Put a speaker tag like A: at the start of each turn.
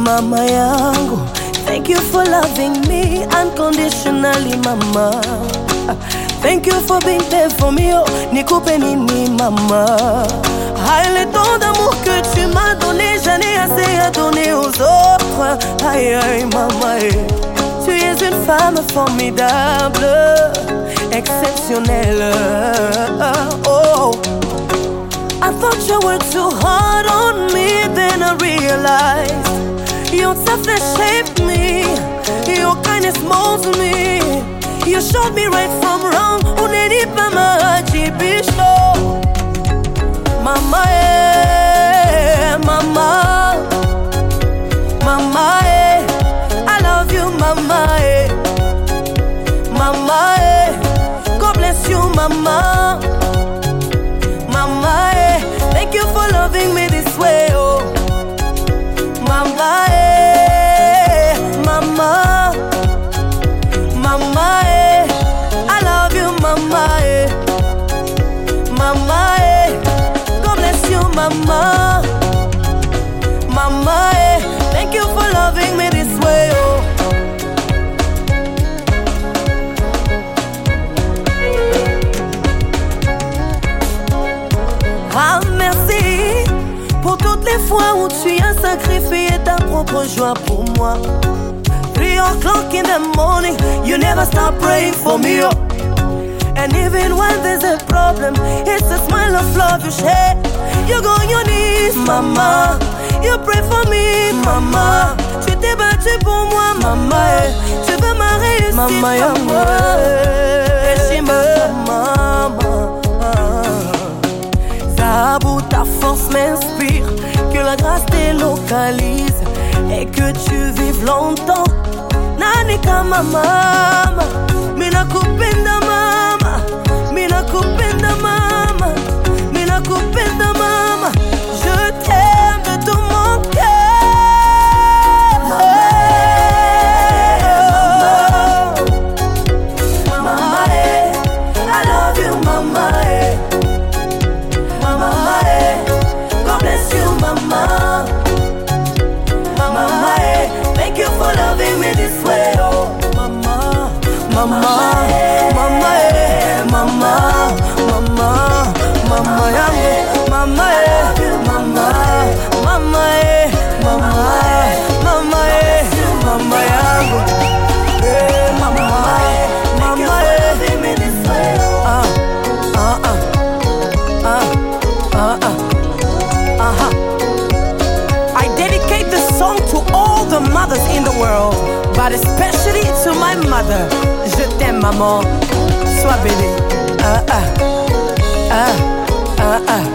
A: Mama yangu, thank you for loving me unconditionally, mama. Thank you for being there for me, oh, nikupe nini, mama. Aïe, le temps d'amour que tu m'as donné, j'en ai assez à donner aux autres. Aïe, aïe, maman, tu es une femme formidable, exceptionnelle. Oh, I thought you were too hard on me, then I realized your toughness shaped me, your kindness molds me. You showed me right from wrong. Uneni pama jibisho. Mama mama, mama I love you, mama mama God bless you, mama, mama thank you for loving me this way, oh, mama mama, mama I love you, mama mama God bless you, mama, mama thank you for loving me this way, oh. Ah merci pour toutes les fois où tu as sacrifié ta propre joie pour moi. 3 o'clock in the morning, you never stop praying for me, oh. And even when there's a problem, it's a smile of love you share. You go on your knees, mama. You pray for me, mama. Tu t'es battu pour moi, mama. Tu veux ma réussite, mama. Mama. Zabou, ta force m'inspire. Que la grâce te localise et que tu vives longtemps. Nanika mama, mina kupenda mama, mina kupenda mama, mina kupenda mama. Je t'aime de tout mon cœur. Mama, mama, I love you, mama, mama, God bless you, mama, mama, thank you for loving me this way, oh, mama, mama, mama, mama, mama, mama yangu, mama, mama, mama, mama, mama, mama yangu, mama, mama, loving me this way, I dedicate this song to all the mothers in the world, but especially to my mother. Je t'aime, maman. Sois bénie.